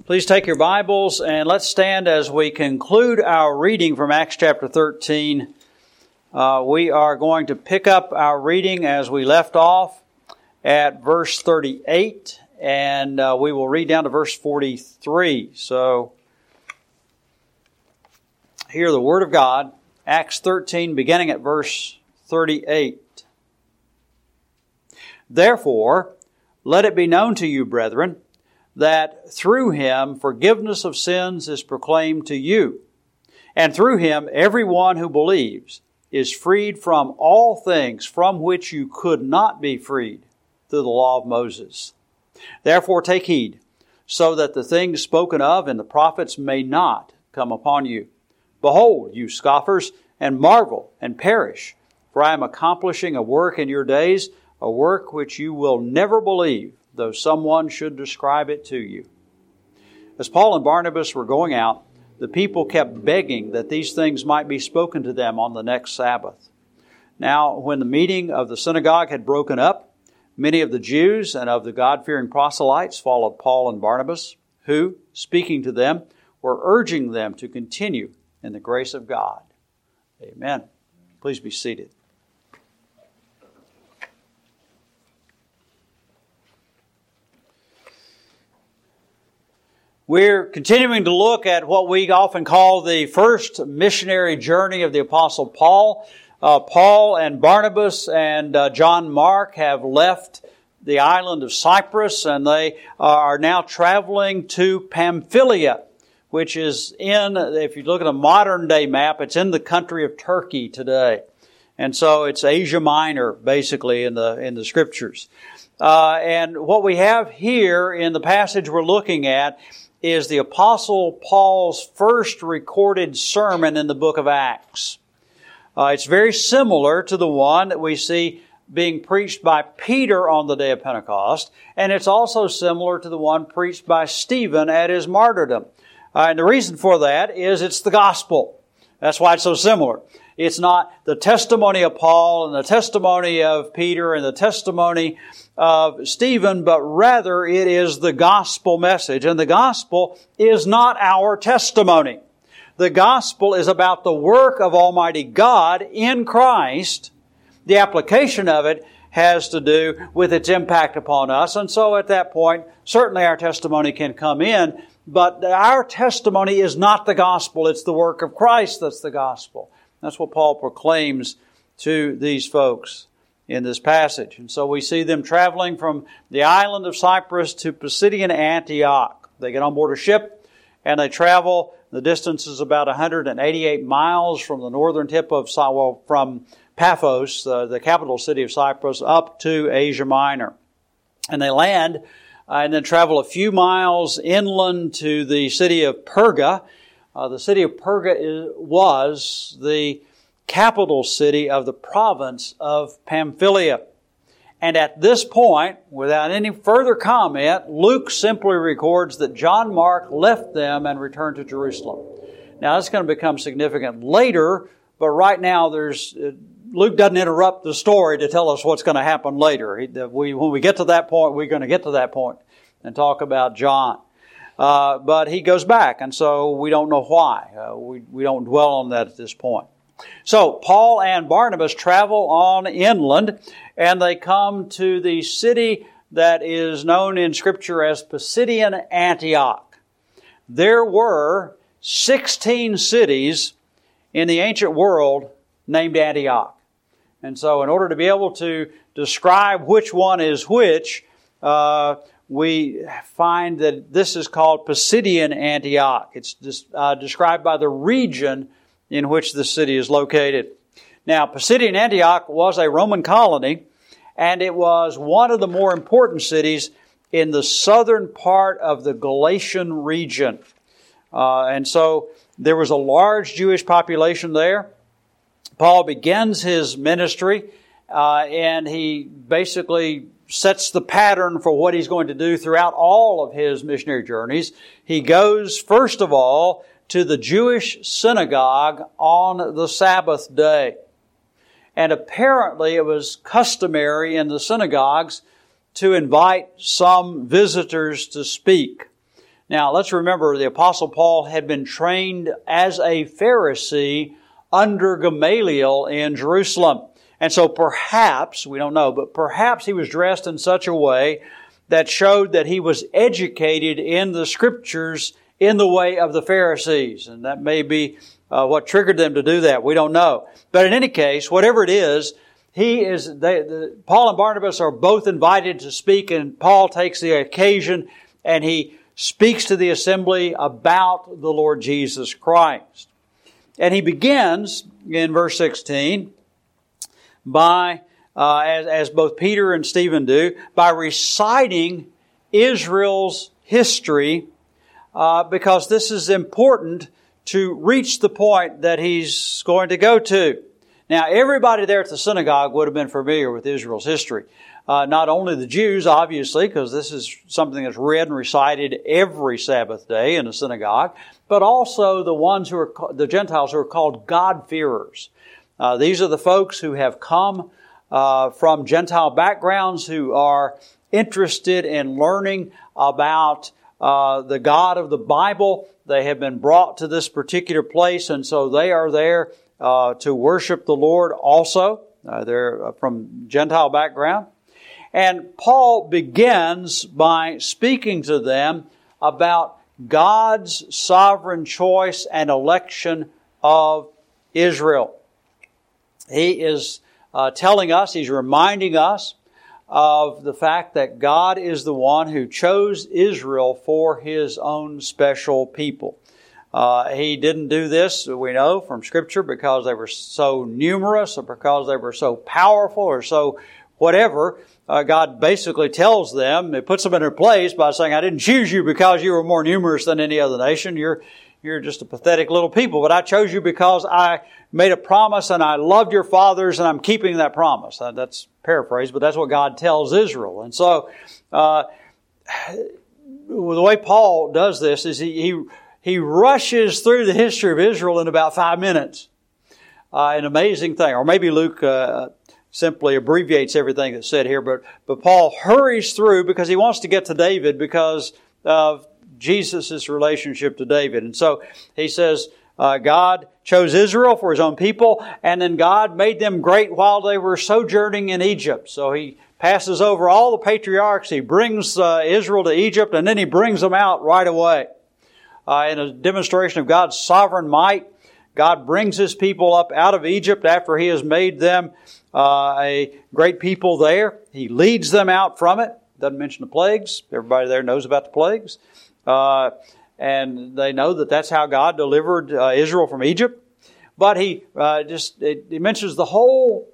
Please take your Bibles and let's stand as we conclude our reading from Acts chapter 13. We are going to pick up our reading as we left off at verse 38, and we will read down to verse 43. So, hear the Word of God, Acts 13, beginning at verse 38. Therefore, let it be known to you, brethren, that through Him forgiveness of sins is proclaimed to you. And through Him everyone who believes is freed from all things from which you could not be freed through the law of Moses. Therefore take heed, so that the things spoken of in the prophets may not come upon you. Behold, you scoffers, and marvel and perish, for I am accomplishing a work in your days, a work which you will never believe, though someone should describe it to you. As Paul and Barnabas were going out, the people kept begging that these things might be spoken to them on the next Sabbath. Now, when the meeting of the synagogue had broken up, many of the Jews and of the God-fearing proselytes followed Paul and Barnabas, who, speaking to them, were urging them to continue in the grace of God. Amen. Please be seated. We're continuing to look at what we often call the first missionary journey of the Apostle Paul. Paul and Barnabas and John Mark have left the island of Cyprus, and they are now traveling to Pamphylia, which is if you look at a modern day map, it's in the country of Turkey today. And so it's Asia Minor, basically, in the Scriptures. And what we have here in the passage we're looking at is the Apostle Paul's first recorded sermon in the book of Acts. It's very similar to the one that we see being preached by Peter on the day of Pentecost, and it's also similar to the one preached by Stephen at his martyrdom. And the reason for that is it's the gospel. That's why it's so similar. It's not the testimony of Paul and the testimony of Peter and the testimony of Stephen, but rather it is the gospel message. And the gospel is not our testimony. The gospel is about the work of Almighty God in Christ. The application of it has to do with its impact upon us. And so at that point, certainly our testimony can come in, but our testimony is not the gospel. It's the work of Christ that's the gospel. That's what Paul proclaims to these folks in this passage. And so we see them traveling from the island of Cyprus to Pisidian Antioch. They get on board a ship and they travel. The distance is about 188 miles from the northern tip of, from Paphos, the capital city of Cyprus, up to Asia Minor. And they land and then travel a few miles inland to the city of Perga. The city of Perga was the capital city of the province of Pamphylia. And at this point, without any further comment, Luke simply records that John Mark left them and returned to Jerusalem. Now, that's going to become significant later, but right now Luke doesn't interrupt the story to tell us what's going to happen later. When we get to that point, we're going to get to that point and talk about John. But he goes back, and so we don't know why. We don't dwell on that at this point. So Paul and Barnabas travel on inland, and they come to the city that is known in Scripture as Pisidian Antioch. There were 16 cities in the ancient world named Antioch. And so in order to be able to describe which one is which, we find that this is called Pisidian Antioch. It's described by the region in which the city is located. Now, Pisidian Antioch was a Roman colony, and it was one of the more important cities in the southern part of the Galatian region. And so there was a large Jewish population there. Paul begins his ministry, and he basically sets the pattern for what he's going to do throughout all of his missionary journeys. He goes, first of all, to the Jewish synagogue on the Sabbath day. And apparently it was customary in the synagogues to invite some visitors to speak. Now, let's remember the Apostle Paul had been trained as a Pharisee under Gamaliel in Jerusalem. And so perhaps, we don't know, but perhaps he was dressed in such a way that showed that he was educated in the Scriptures in the way of the Pharisees. And that may be what triggered them to do that. We don't know. But in any case, whatever it is, Paul and Barnabas are both invited to speak, and Paul takes the occasion and he speaks to the assembly about the Lord Jesus Christ. And he begins in verse 16 by, as both Peter and Stephen do, by reciting Israel's history, because this is important to reach the point that he's going to go to. Now, everybody there at the synagogue would have been familiar with Israel's history. Not only the Jews, obviously, because this is something that's read and recited every Sabbath day in the synagogue, but also the Gentiles who are called God-fearers. These are the folks who have come from Gentile backgrounds, who are interested in learning about the God of the Bible. They have been brought to this particular place, and so they are there to worship the Lord also. They're from Gentile background. And Paul begins by speaking to them about God's sovereign choice and election of Israel. He is telling us, he's reminding us of the fact that God is the one who chose Israel for His own special people. He didn't do this, we know from Scripture, because they were so numerous or because they were so powerful or so whatever. God basically tells them, it puts them in their place by saying, I didn't choose you because you were more numerous than any other nation. You're just a pathetic little people, but I chose you because I made a promise and I loved your fathers and I'm keeping that promise. That's paraphrased, but that's what God tells Israel. And so, the way Paul does this is he rushes through the history of Israel in about 5 minutes. An amazing thing. Or maybe Luke simply abbreviates everything that's said here, but Paul hurries through because he wants to get to David because of Jesus' relationship to David. And so he says, God chose Israel for His own people, and then God made them great while they were sojourning in Egypt. So he passes over all the patriarchs, he brings Israel to Egypt, and then he brings them out right away. In a demonstration of God's sovereign might, God brings His people up out of Egypt after He has made them a great people there. He leads them out from it. Doesn't mention the plagues. Everybody there knows about the plagues. And they know that that's how God delivered Israel from Egypt. But he mentions the whole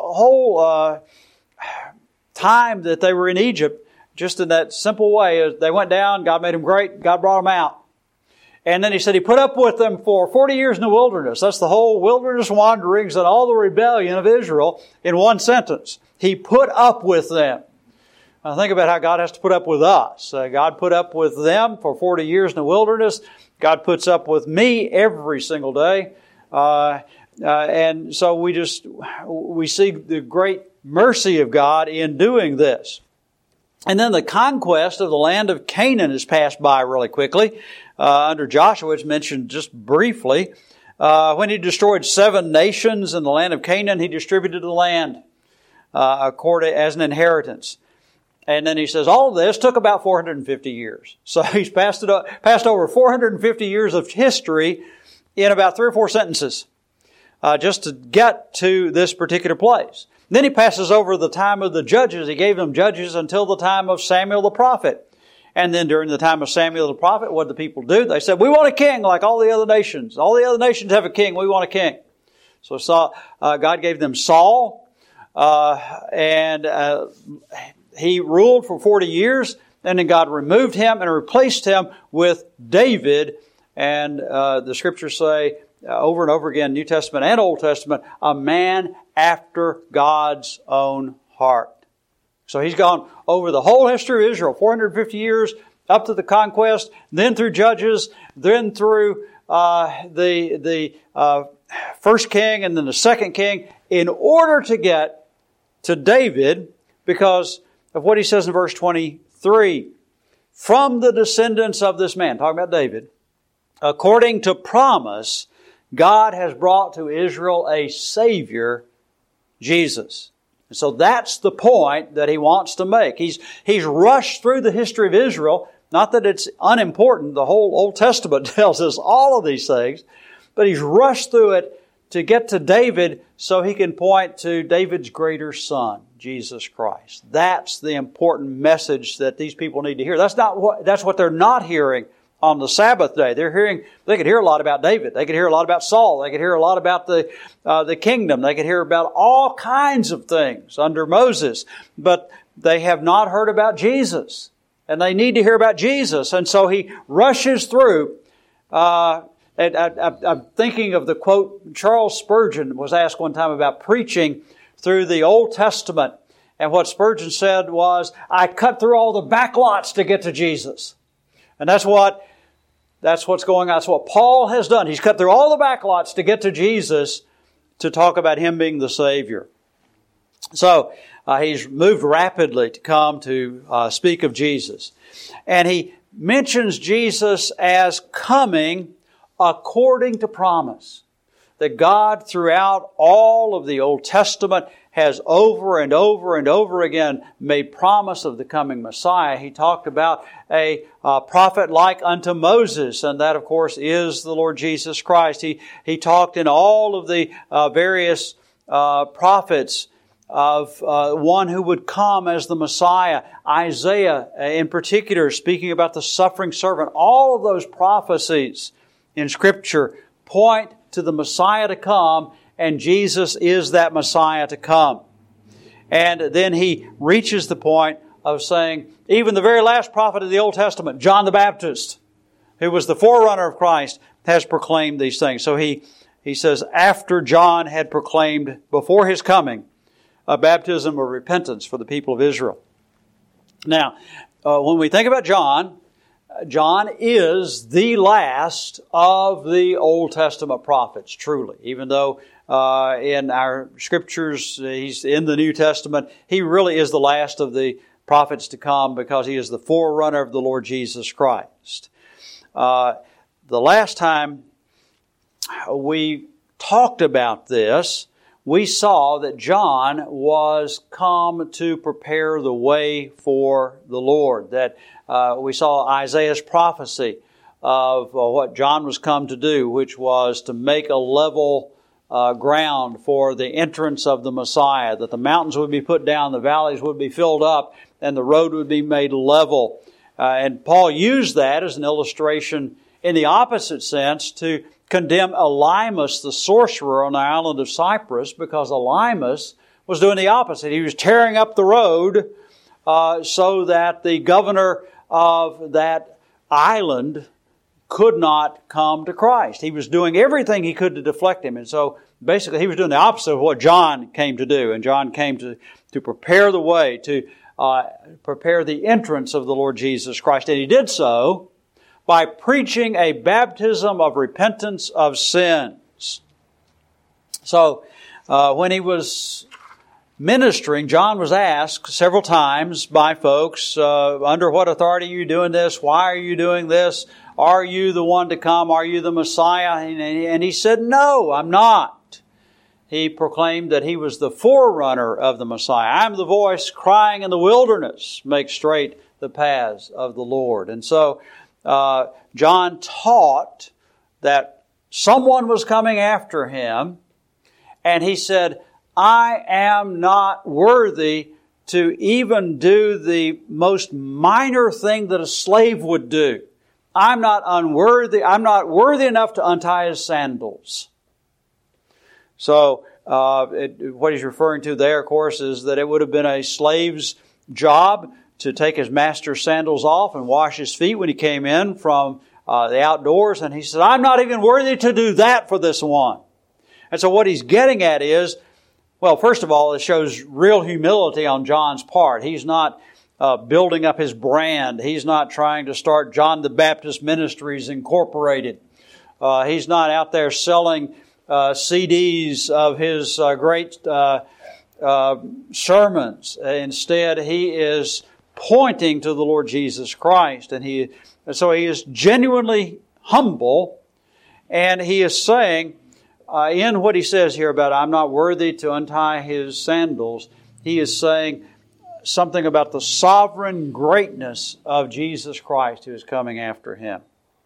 time that they were in Egypt, just in that simple way. They went down, God made them great, God brought them out. And then he said He put up with them for 40 years in the wilderness. That's the whole wilderness wanderings and all the rebellion of Israel in one sentence. He put up with them. Now think about how God has to put up with us. God put up with them for 40 years in the wilderness. God puts up with me every single day. And so we see the great mercy of God in doing this. And then the conquest of the land of Canaan is passed by really quickly. Under Joshua, it's mentioned just briefly. When he destroyed 7 nations in the land of Canaan, he distributed the land as an inheritance. And then he says all of this took about 450 years. So he's passed over 450 years of history in about 3 or 4 sentences just to get to this particular place. Then he passes over the time of the judges. He gave them judges until the time of Samuel the prophet. And then during the time of Samuel the prophet, what did the people do? They said, we want a king like all the other nations. All the other nations have a king. We want a king. So God gave them Saul, and he ruled for 40 years. And then God removed him and replaced him with David. And the Scriptures say over and over again, New Testament and Old Testament, a man after God's own heart. So he's gone over the whole history of Israel, 450 years, up to the conquest, then through Judges, then through the first king and then the second king, in order to get to David, because of what he says in verse 23. from the descendants of this man, talking about David, according to promise, God has brought to Israel a Savior, Jesus. And so that's the point that he wants to make. He's rushed through the history of Israel. Not that it's unimportant. The whole Old Testament tells us all of these things. But he's rushed through it to get to David so he can point to David's greater son, Jesus Christ. That's the important message that these people need to hear. That's what they're not hearing on the Sabbath day. They could hear a lot about David. They could hear a lot about Saul. They could hear a lot about the kingdom. They could hear about all kinds of things under Moses. But they have not heard about Jesus. And they need to hear about Jesus. And so he rushes through. I'm thinking of the quote, Charles Spurgeon was asked one time about preaching through the Old Testament. And what Spurgeon said was, I cut through all the backlots to get to Jesus. And that's what's going on. That's what Paul has done. He's cut through all the backlots to get to Jesus to talk about Him being the Savior. So he's moved rapidly to come to speak of Jesus. And he mentions Jesus as coming according to promise. That God throughout all of the Old Testament has over and over and over again made promise of the coming Messiah. He talked about a prophet like unto Moses, and that of course is the Lord Jesus Christ. He talked in all of the various prophets of one who would come as the Messiah. Isaiah in particular, speaking about the suffering servant. All of those prophecies in Scripture point to the Messiah to come, and Jesus is that Messiah to come. And then he reaches the point of saying, even the very last prophet of the Old Testament, John the Baptist, who was the forerunner of Christ, has proclaimed these things. So he says, after John had proclaimed before his coming a baptism of repentance for the people of Israel. Now, when we think about John is the last of the Old Testament prophets, truly. Even though in our Scriptures he's in the New Testament, he really is the last of the prophets to come because he is the forerunner of the Lord Jesus Christ. The last time we talked about this, we saw that John was come to prepare the way for the Lord. That we saw Isaiah's prophecy of what John was come to do, which was to make a level ground for the entrance of the Messiah, that the mountains would be put down, the valleys would be filled up, and the road would be made level. And Paul used that as an illustration in the opposite sense to condemn Elymas, the sorcerer on the island of Cyprus, because Elymas was doing the opposite. He was tearing up the road so that the governor of that island could not come to Christ. He was doing everything he could to deflect him. And so basically he was doing the opposite of what John came to do. And John came to prepare the way, to prepare the entrance of the Lord Jesus Christ. And he did so by preaching a baptism of repentance of sins. So when he was ministering, John was asked several times by folks, under what authority are you doing this? Why are you doing this? Are you the one to come? Are you the Messiah? And he said, no, I'm not. He proclaimed that he was the forerunner of the Messiah. I'm the voice crying in the wilderness, make straight the paths of the Lord. And so John taught that someone was coming after him, and he said, I am not worthy to even do the most minor thing that a slave would do. I'm not worthy enough to untie his sandals. So what he's referring to there, of course, is that it would have been a slave's job to take his master's sandals off and wash his feet when he came in from the outdoors. And he said, I'm not even worthy to do that for this one. And so what he's getting at is, well, first of all, it shows real humility on John's part. He's not building up his brand. He's not trying to start John the Baptist Ministries Incorporated. He's not out there selling CDs of his great sermons. Instead, he is pointing to the Lord Jesus Christ. And so he is genuinely humble, and he is saying, in what he says here about, I'm not worthy to untie his sandals, he is saying something about the sovereign greatness of Jesus Christ who is coming after him.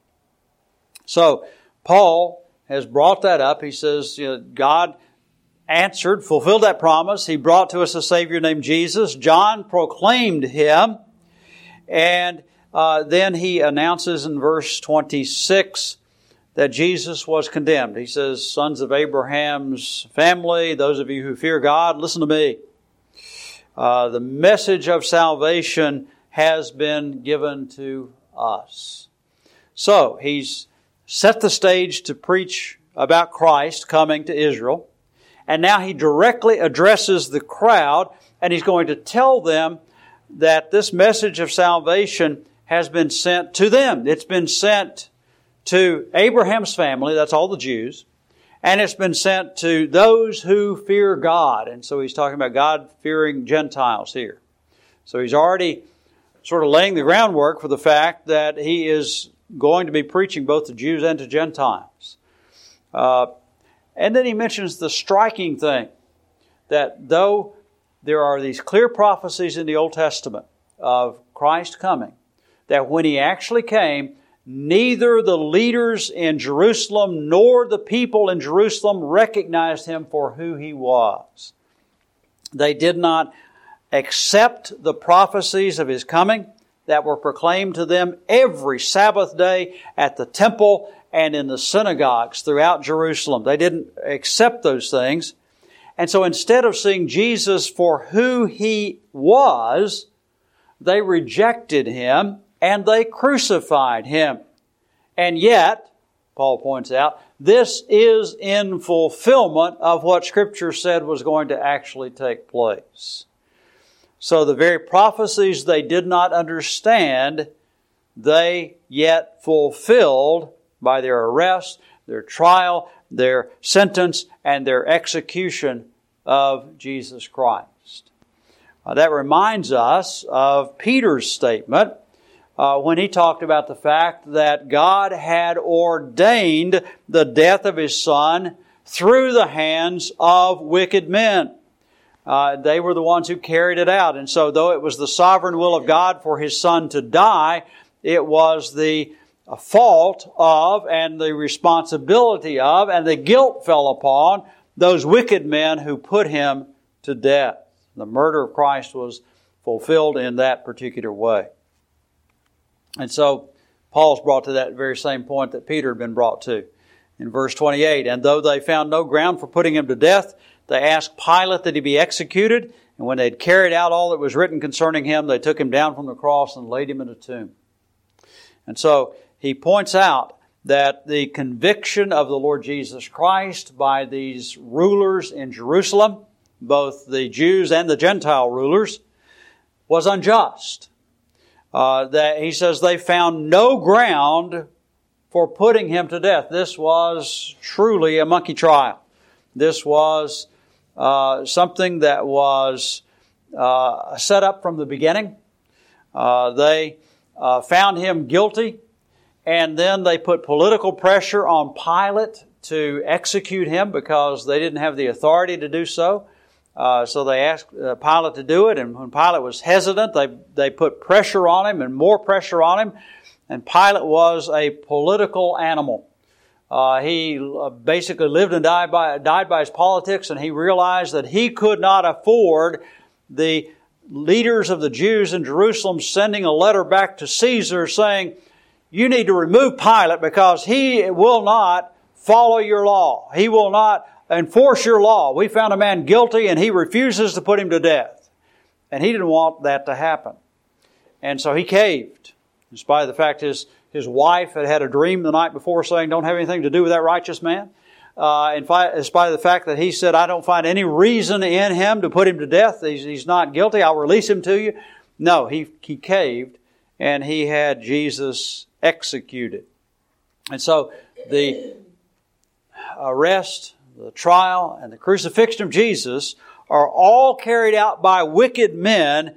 So, Paul has brought that up. He says, God answered, fulfilled that promise. He brought to us a Savior named Jesus. John proclaimed him. And then he announces in verse 26 that Jesus was condemned. He says, sons of Abraham's family, those of you who fear God, listen to me. The message of salvation has been given to us. So, he's set the stage to preach about Christ coming to Israel. And now he directly addresses the crowd, and he's going to tell them that this message of salvation has been sent to them. It's been sent to Abraham's family, that's all the Jews, and it's been sent to those who fear God. And so he's talking about God-fearing Gentiles here. So he's already sort of laying the groundwork for the fact that he is going to be preaching both to Jews and to Gentiles. And then he mentions the striking thing, that though there are these clear prophecies in the Old Testament of Christ coming, that when he actually came, neither the leaders in Jerusalem nor the people in Jerusalem recognized him for who he was. They did not accept the prophecies of his coming that were proclaimed to them every Sabbath day at the temple and in the synagogues throughout Jerusalem. They didn't accept those things. And so instead of seeing Jesus for who he was, they rejected him and they crucified him. And yet, Paul points out, this is in fulfillment of what Scripture said was going to actually take place. So the very prophecies they did not understand, they yet fulfilled by their arrest, their trial, their sentence, and their execution of Jesus Christ. That reminds us of Peter's statement when he talked about the fact that God had ordained the death of His Son through the hands of wicked men. They were the ones who carried it out. And so though it was the sovereign will of God for His Son to die, it was the fault of and the responsibility of and the guilt fell upon those wicked men who put Him to death. The murder of Christ was fulfilled in that particular way. And so Paul's brought to that very same point that Peter had been brought to. In verse 28, and though they found no ground for putting Him to death, they asked Pilate that He be executed. And when they had carried out all that was written concerning Him, they took Him down from the cross and laid Him in a tomb. And so he points out that the conviction of the Lord Jesus Christ by these rulers in Jerusalem, both the Jews and the Gentile rulers, was unjust. That he says they found no ground for putting Him to death. This was truly a monkey trial. This was something that was set up from the beginning. They found Him guilty, and then they put political pressure on Pilate to execute Him because they didn't have the authority to do so. So they asked Pilate to do it, and when Pilate was hesitant, they put pressure on him and more pressure on him. And Pilate was a political animal. He basically lived and died by his politics, and he realized that he could not afford the leaders of the Jews in Jerusalem sending a letter back to Caesar saying, you need to remove Pilate because he will not follow your law. He will not enforce your law. We found a man guilty and he refuses to put him to death. And he didn't want that to happen. And so he caved. In spite of the fact his wife had a dream the night before saying, don't have anything to do with that righteous man. In spite of the fact that he said, I don't find any reason in him to put him to death. He's not guilty. I'll release him to you. No, he caved and he had Jesus executed. And so the arrest, the trial, and the crucifixion of Jesus are all carried out by wicked men,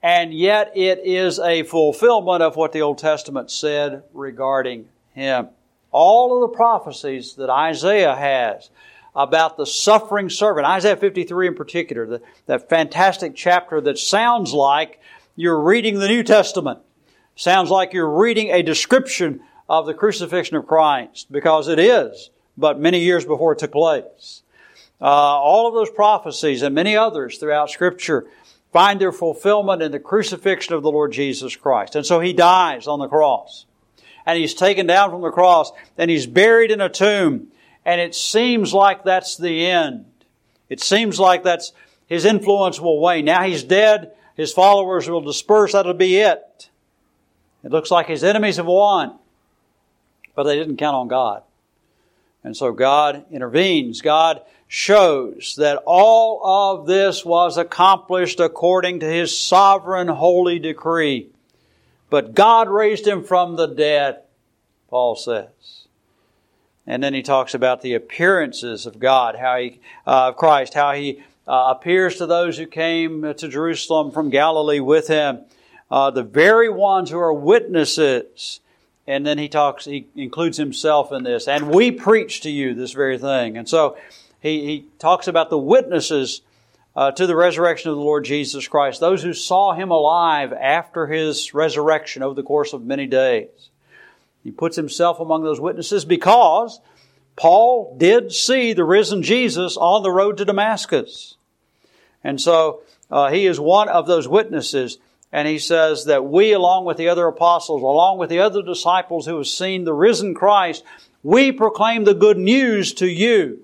and yet it is a fulfillment of what the Old Testament said regarding Him. All of the prophecies that Isaiah has about the suffering servant, Isaiah 53 in particular, that fantastic chapter that sounds like you're reading the New Testament. Sounds like you're reading a description of the crucifixion of Christ, because it is, but many years before it took place. All of those prophecies and many others throughout Scripture find their fulfillment in the crucifixion of the Lord Jesus Christ. And so He dies on the cross. And He's taken down from the cross, and He's buried in a tomb. And it seems like that's the end. It seems like that's His influence will wane. Now He's dead. His followers will disperse. That'll be it. It looks like His enemies have won. But they didn't count on God. And so God intervenes. God shows that all of this was accomplished according to His sovereign holy decree. But God raised Him from the dead, Paul says. And then he talks about the appearances of God, of Christ, how He appears to those who came to Jerusalem from Galilee with Him, the very ones who are witnesses. And then he includes himself in this. And we preach to you this very thing. And so he talks about the witnesses to the resurrection of the Lord Jesus Christ, those who saw Him alive after His resurrection over the course of many days. He puts himself among those witnesses because Paul did see the risen Jesus on the road to Damascus. And so he is one of those witnesses. And he says that we, along with the other apostles, along with the other disciples who have seen the risen Christ, we proclaim the good news to you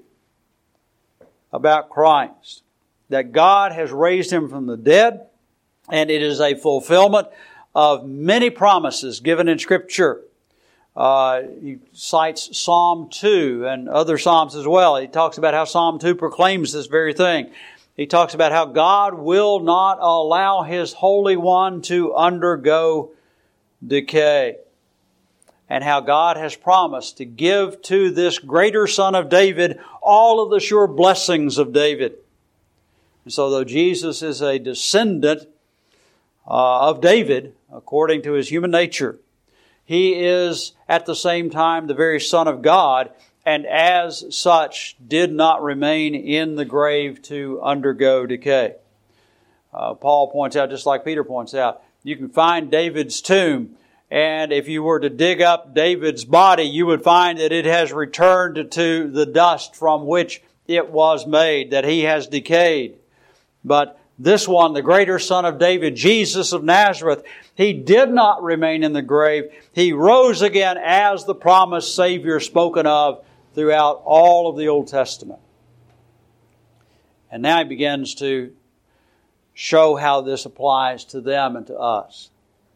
about Christ. That God has raised Him from the dead, and it is a fulfillment of many promises given in Scripture. He cites Psalm 2 and other Psalms as well. He talks about how Psalm 2 proclaims this very thing. He talks about how God will not allow His Holy One to undergo decay. And how God has promised to give to this greater Son of David all of the sure blessings of David. And so though Jesus is a descendant of David, according to His human nature, He is at the same time the very Son of God, and as such did not remain in the grave to undergo decay. Paul points out, just like Peter points out, you can find David's tomb, and if you were to dig up David's body, you would find that it has returned to the dust from which it was made, that he has decayed. But this one, the greater Son of David, Jesus of Nazareth, He did not remain in the grave. He rose again as the promised Savior spoken of throughout all of the Old Testament. And now he begins to show how this applies to them and to us.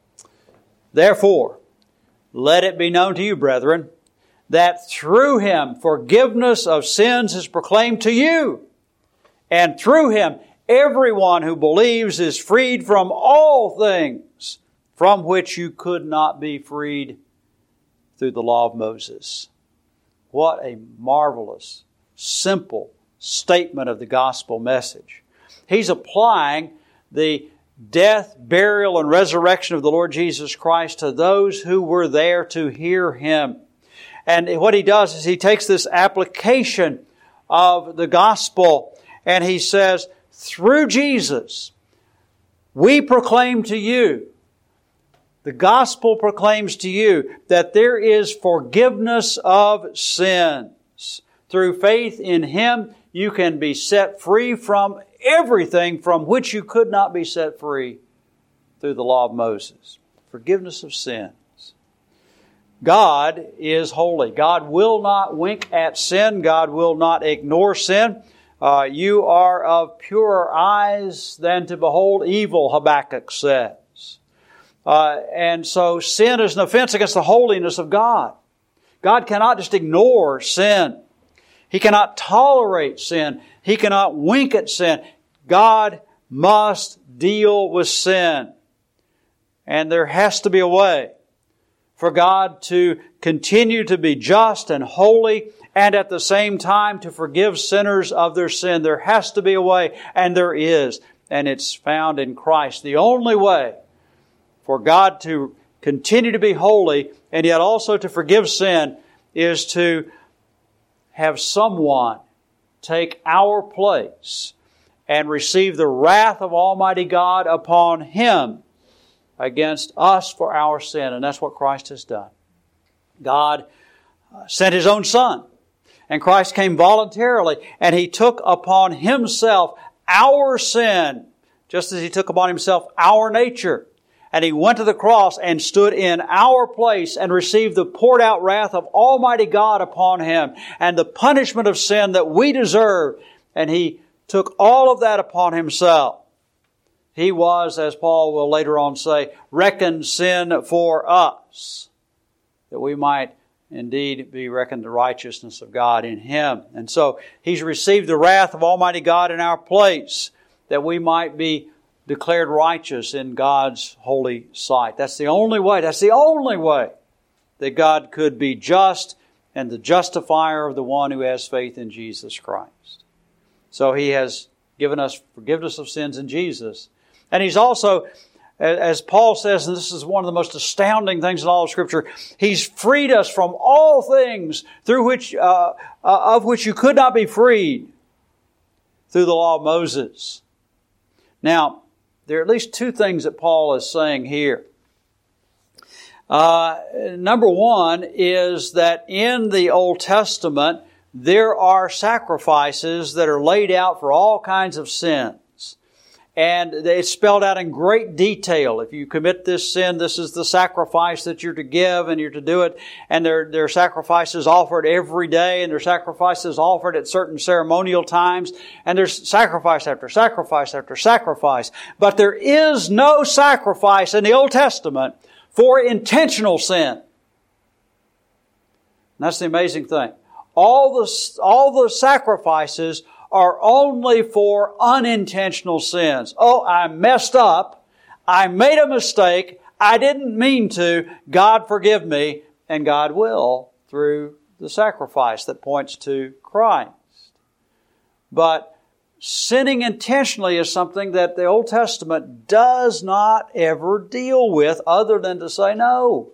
Therefore, let it be known to you, brethren, that through Him forgiveness of sins is proclaimed to you, and through Him everyone who believes is freed from all things from which you could not be freed through the law of Moses. What a marvelous, simple statement of the gospel message. He's applying the death, burial, and resurrection of the Lord Jesus Christ to those who were there to hear Him. And what he does is he takes this application of the gospel and he says, through Jesus, we proclaim to you, the gospel proclaims to you that there is forgiveness of sins. Through faith in Him, you can be set free from everything from which you could not be set free through the law of Moses. Forgiveness of sins. God is holy. God will not wink at sin. God will not ignore sin. You are of purer eyes than to behold evil, Habakkuk says. And so sin is an offense against the holiness of God. God cannot just ignore sin. He cannot tolerate sin. He cannot wink at sin. God must deal with sin. And there has to be a way for God to continue to be just and holy and at the same time to forgive sinners of their sin. There has to be a way, and there is. and it's found in Christ. The only way for God to continue to be holy and yet also to forgive sin is to have someone take our place and receive the wrath of Almighty God upon Him against us for our sin. And that's what Christ has done. God sent His own Son, and Christ came voluntarily, and He took upon Himself our sin, just as He took upon Himself our nature. And He went to the cross and stood in our place and received the poured out wrath of Almighty God upon Him and the punishment of sin that we deserve. And He took all of that upon Himself. He was, as Paul will later on say, reckoned sin for us, that we might indeed be reckoned the righteousness of God in Him. And so He's received the wrath of Almighty God in our place, that we might be declared righteous in God's holy sight. That's the only way. That's the only way that God could be just and the justifier of the one who has faith in Jesus Christ. So He has given us forgiveness of sins in Jesus. And He's also, as Paul says, and this is one of the most astounding things in all of Scripture, He's freed us from all things through which, of which you could not be freed through the law of Moses. Now, there are at least two things that Paul is saying here. Number one is that in the Old Testament, there are sacrifices that are laid out for all kinds of sins. And it's spelled out in great detail. If you commit this sin, this is the sacrifice that you're to give, and you're to do it. And there are sacrifices offered every day, and there are sacrifices offered at certain ceremonial times. And there's sacrifice after sacrifice after sacrifice. But there is no sacrifice in the Old Testament for intentional sin. And that's the amazing thing. All the sacrifices are only for unintentional sins. Oh, I messed up. I made a mistake. I didn't mean to. God forgive me. And God will through the sacrifice that points to Christ. But sinning intentionally is something that the Old Testament does not ever deal with other than to say no.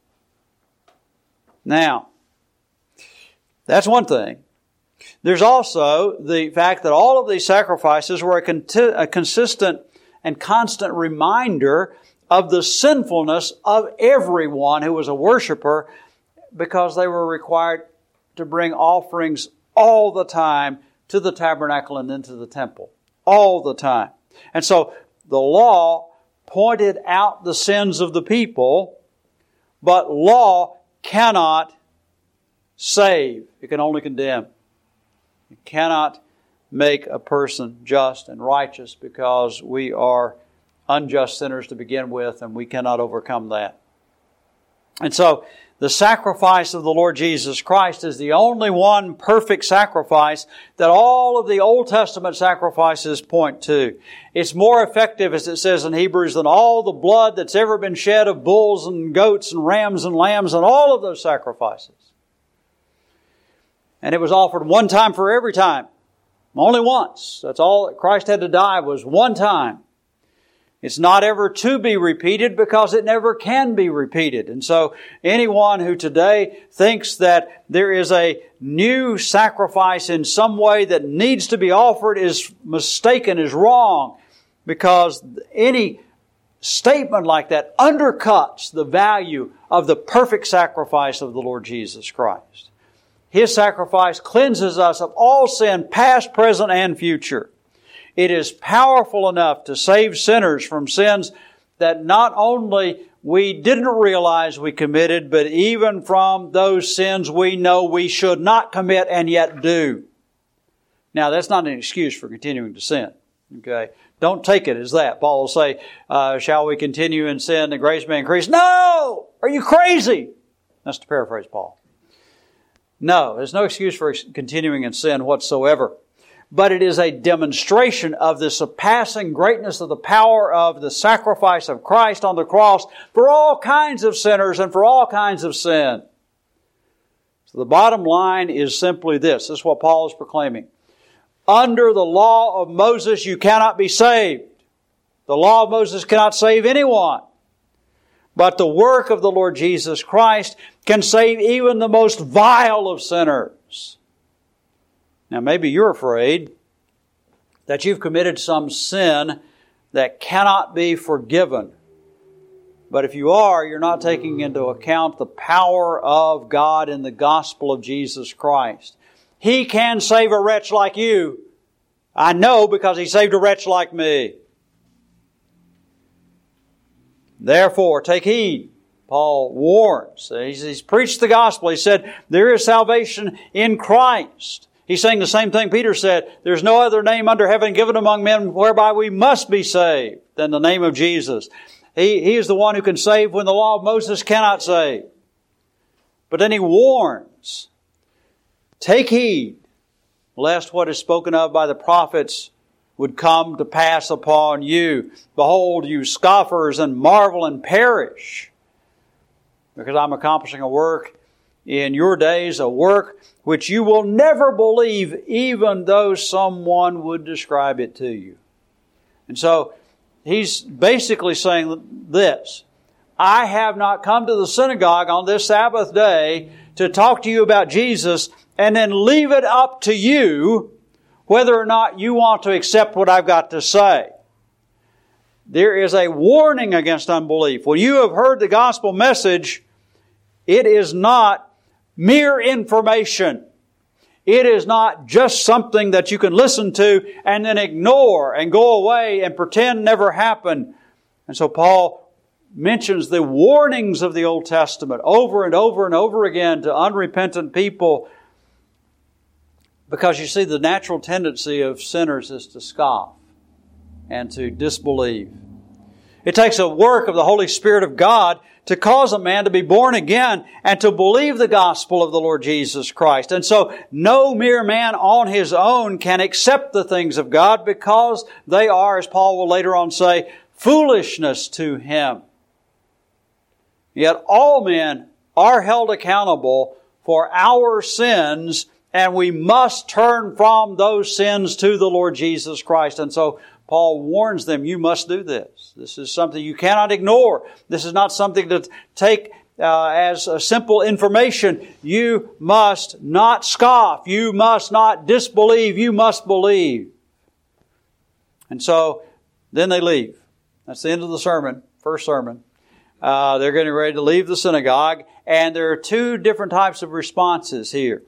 Now, that's one thing. There's also the fact that all of these sacrifices were a consistent and constant reminder of the sinfulness of everyone who was a worshiper, because they were required to bring offerings all the time to the tabernacle and into the temple. All the time. And so the law pointed out the sins of the people, but law cannot save. It can only condemn. You cannot make a person just and righteous, because we are unjust sinners to begin with, and we cannot overcome that. And so the sacrifice of the Lord Jesus Christ is the only one perfect sacrifice that all of the Old Testament sacrifices point to. It's more effective, as it says in Hebrews, than all the blood that's ever been shed of bulls and goats and rams and lambs and all of those sacrifices. And it was offered one time for every time. Only once. That's all that Christ had to die, was one time. It's not ever to be repeated, because it never can be repeated. And so anyone who today thinks that there is a new sacrifice in some way that needs to be offered is mistaken, is wrong, because any statement like that undercuts the value of the perfect sacrifice of the Lord Jesus Christ. His sacrifice cleanses us of all sin, past, present, and future. It is powerful enough to save sinners from sins that not only we didn't realize we committed, but even from those sins we know we should not commit and yet do. Now, that's not an excuse for continuing to sin. Okay? Don't take it as that. Paul will say, shall we continue in sin that grace may increase? No! Are you crazy? That's to paraphrase Paul. No, there's no excuse for continuing in sin whatsoever. But it is a demonstration of the surpassing greatness of the power of the sacrifice of Christ on the cross for all kinds of sinners and for all kinds of sin. So the bottom line is simply this. This is what Paul is proclaiming. under the law of Moses you cannot be saved. The law of Moses cannot save anyone. But the work of the Lord Jesus Christ can save even the most vile of sinners. Now maybe you're afraid that you've committed some sin that cannot be forgiven. But if you are, you're not taking into account the power of God in the gospel of Jesus Christ. He can save a wretch like you. I know because He saved a wretch like me. Therefore, take heed. Paul warns. He's preached the gospel. He said, there is salvation in Christ. He's saying the same thing Peter said. There's no other name under heaven given among men whereby we must be saved than the name of Jesus. He is the one who can save when the law of Moses cannot save. But then he warns, take heed, lest what is spoken of by the prophets would come to pass upon you. Behold, you scoffers, and marvel and perish. Because I'm accomplishing a work in your days, a work which you will never believe, even though someone would describe it to you. And so, he's basically saying this: I have not come to the synagogue on this Sabbath day to talk to you about Jesus and then leave it up to you whether or not you want to accept what I've got to say. There is a warning against unbelief. When you have heard the gospel message, it is not mere information. It is not just something that you can listen to and then ignore and go away and pretend never happened. And so Paul mentions the warnings of the Old Testament over and over and over again to unrepentant people, because you see, the natural tendency of sinners is to scoff and to disbelieve. It takes a work of the Holy Spirit of God to cause a man to be born again and to believe the gospel of the Lord Jesus Christ. And so no mere man on his own can accept the things of God, because they are, as Paul will later on say, foolishness to him. Yet all men are held accountable for our sins, and we must turn from those sins to the Lord Jesus Christ. And so Paul warns them, you must do this. This is something you cannot ignore. This is not something to take as a simple information. You must not scoff. You must not disbelieve. You must believe. And so then they leave. That's the end of the sermon, first sermon. They're getting ready to leave the synagogue, and there are two different types of responses here.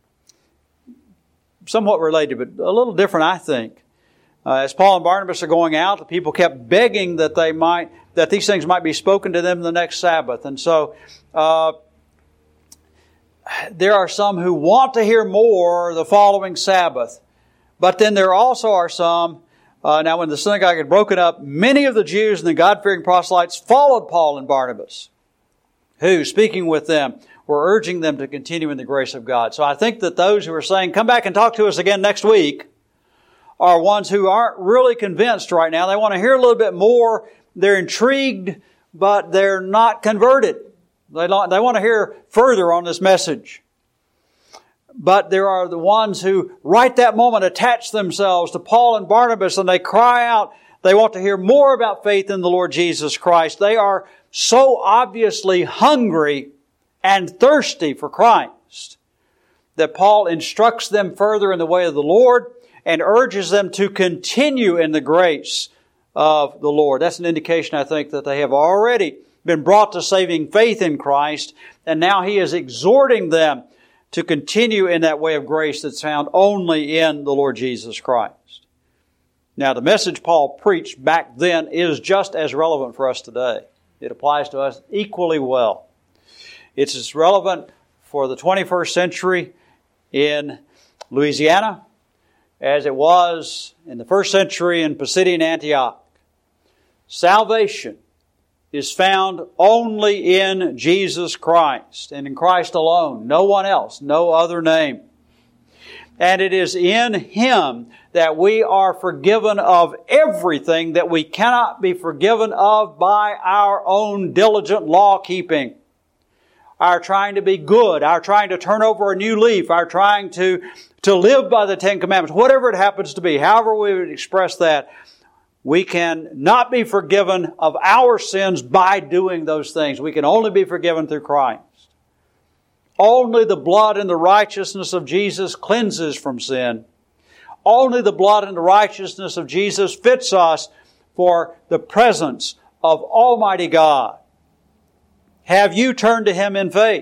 Somewhat related, but a little different, I think. As Paul and Barnabas are going out, the people kept begging that these things might be spoken to them the next Sabbath. And so, there are some who want to hear more the following Sabbath. But then there also are some, now when the synagogue had broken up, many of the Jews and the God-fearing proselytes followed Paul and Barnabas, who, speaking with them, were urging them to continue in the grace of God. So I think that those who are saying, come back and talk to us again next week, are ones who aren't really convinced right now. They want to hear a little bit more. They're intrigued, but they're not converted. They want to hear further on this message. But there are the ones who, right that moment, attach themselves to Paul and Barnabas, and they cry out. They want to hear more about faith in the Lord Jesus Christ. They are so obviously hungry and thirsty for Christ that Paul instructs them further in the way of the Lord and urges them to continue in the grace of the Lord. That's an indication, I think, that they have already been brought to saving faith in Christ, and now he is exhorting them to continue in that way of grace that's found only in the Lord Jesus Christ. Now, the message Paul preached back then is just as relevant for us today. It applies to us equally well. It's as relevant for the 21st century in Louisiana as it was in the first century in Pisidian Antioch. Salvation is found only in Jesus Christ and in Christ alone. No one else, no other name. And it is in Him that we are forgiven of everything that we cannot be forgiven of by our own diligent law-keeping. Our trying to be good, our trying to turn over a new leaf, our trying to to live by the Ten Commandments, whatever it happens to be, however we would express that, we can not be forgiven of our sins by doing those things. We can only be forgiven through Christ. Only the blood and the righteousness of Jesus cleanses from sin. Only the blood and the righteousness of Jesus fits us for the presence of Almighty God. Have you turned to Him in faith?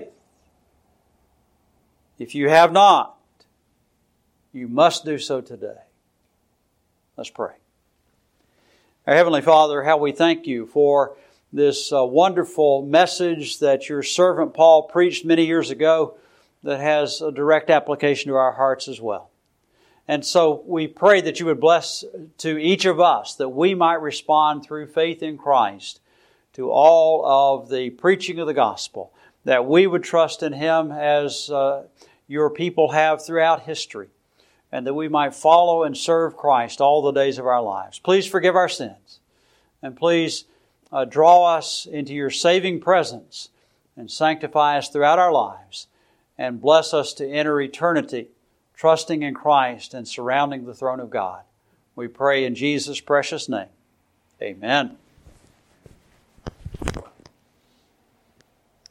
If you have not, you must do so today. Let's pray. Our Heavenly Father, how we thank You for this wonderful message that Your servant Paul preached many years ago that has a direct application to our hearts as well. And so we pray that You would bless to each of us that we might respond through faith in Christ to all of the preaching of the gospel, that we would trust in Him as Your people have throughout history, and that we might follow and serve Christ all the days of our lives. Please forgive our sins, and please draw us into Your saving presence and sanctify us throughout our lives, and bless us to enter eternity trusting in Christ and surrounding the throne of God. We pray in Jesus' precious name. Amen.